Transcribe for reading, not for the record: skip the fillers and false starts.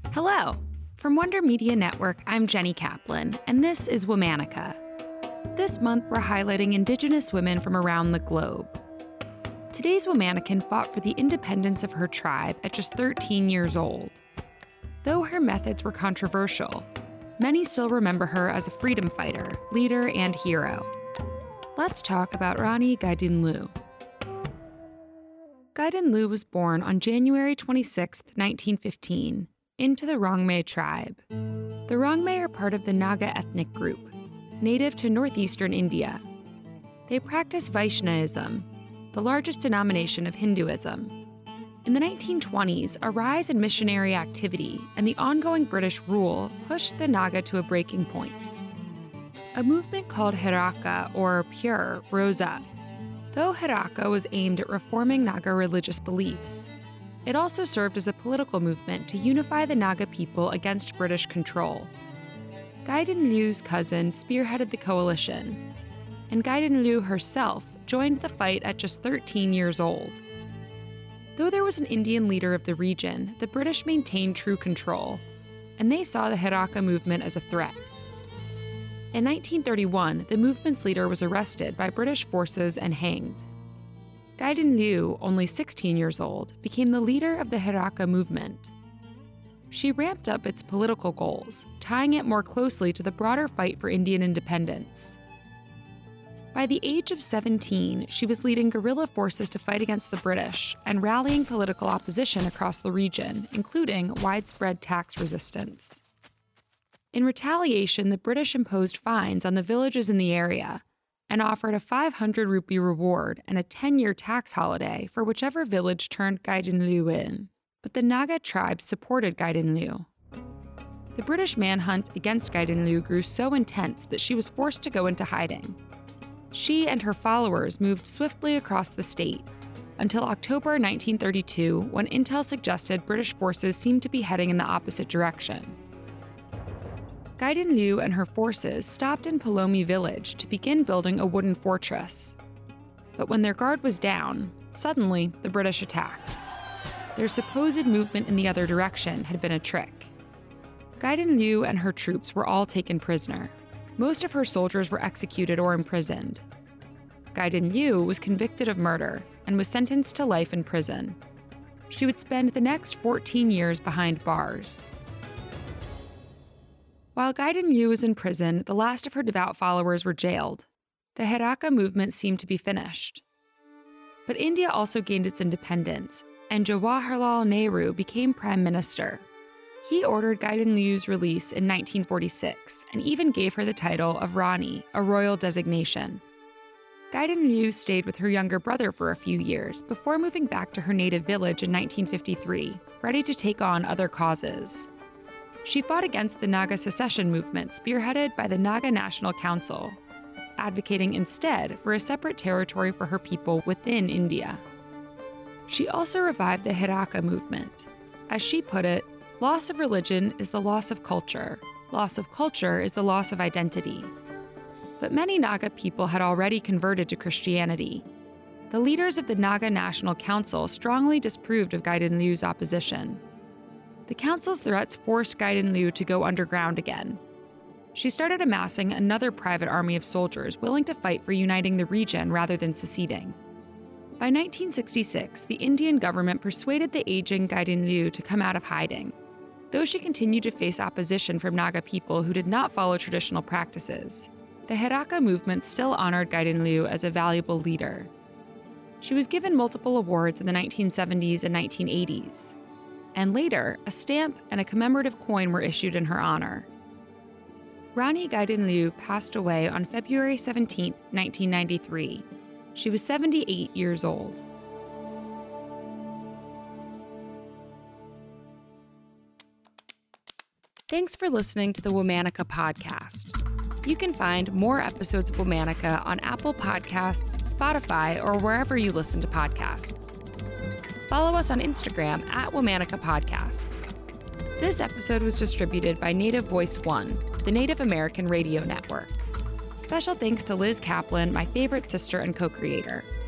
Hello! From Wonder Media Network, I'm Jenny Kaplan, and this is Womanica. This month, we're highlighting Indigenous women from around the globe. Today's Womanican fought for the independence of her tribe at just 13 years old. Though her methods were controversial, many still remember her as a freedom fighter, leader, and hero. Let's talk about Rani Gaidinlu. Gaidinlu was born on January 26, 1915, into the Rongmei tribe. The Rongmei are part of the Naga ethnic group, native to northeastern India. They practice Vaishnavism, the largest denomination of Hinduism. In the 1920s, a rise in missionary activity and the ongoing British rule pushed the Naga to a breaking point. A movement called Heraka, or Pure, rose up. Though Heraka was aimed at reforming Naga religious beliefs, it also served as a political movement to unify the Naga people against British control. Gaidinlu's cousin spearheaded the coalition, and Gaidinlu herself joined the fight at just 13 years old. Though there was an Indian leader of the region, the British maintained true control, and they saw the Heraka movement as a threat. In 1931, the movement's leader was arrested by British forces and hanged. Gaidinlu, only 16 years old, became the leader of the Heraka movement. She ramped up its political goals, tying it more closely to the broader fight for Indian independence. By the age of 17, she was leading guerrilla forces to fight against the British and rallying political opposition across the region, including widespread tax resistance. In retaliation, the British imposed fines on the villages in the area and offered a 500 rupee reward and a 10-year tax holiday for whichever village turned Gaidinlu in. But the Naga tribe supported Gaidinlu. The British manhunt against Gaidinlu grew so intense that she was forced to go into hiding. She and her followers moved swiftly across the state until October 1932, when intel suggested British forces seemed to be heading in the opposite direction. Gaidinlu and her forces stopped in Palomi village to begin building a wooden fortress. But when their guard was down, suddenly the British attacked. Their supposed movement in the other direction had been a trick. Gaidinlu and her troops were all taken prisoner. Most of her soldiers were executed or imprisoned. Gaidinlu was convicted of murder and was sentenced to life in prison. She would spend the next 14 years behind bars. While Gaidinlu was in prison, the last of her devout followers were jailed. The Heraka movement seemed to be finished. But India also gained its independence, and Jawaharlal Nehru became prime minister. He ordered Gaidinlu's release in 1946 and even gave her the title of Rani, a royal designation. Gaidinlu stayed with her younger brother for a few years before moving back to her native village in 1953, ready to take on other causes. She fought against the Naga secession movement spearheaded by the Naga National Council, advocating instead for a separate territory for her people within India. She also revived the Heraka movement. As she put it, loss of religion is the loss of culture. Loss of culture is the loss of identity. But many Naga people had already converted to Christianity. The leaders of the Naga National Council strongly disapproved of Gaidinlu's opposition. The council's threats forced Gaidinlu to go underground again. She started amassing another private army of soldiers willing to fight for uniting the region rather than seceding. By 1966, the Indian government persuaded the aging Gaidinlu to come out of hiding. Though she continued to face opposition from Naga people who did not follow traditional practices, the Heraka movement still honored Gaidinlu as a valuable leader. She was given multiple awards in the 1970s and 1980s. And later, a stamp and a commemorative coin were issued in her honor. Rani Gaidinlu passed away on February 17, 1993. She was 78 years old. Thanks for listening to the Womanica podcast. You can find more episodes of Womanica on Apple Podcasts, Spotify, or wherever you listen to podcasts. Follow us on Instagram at Womanica Podcast. This episode was distributed by Native Voice One, the Native American radio network. Special thanks to Liz Kaplan, my favorite sister and co-creator.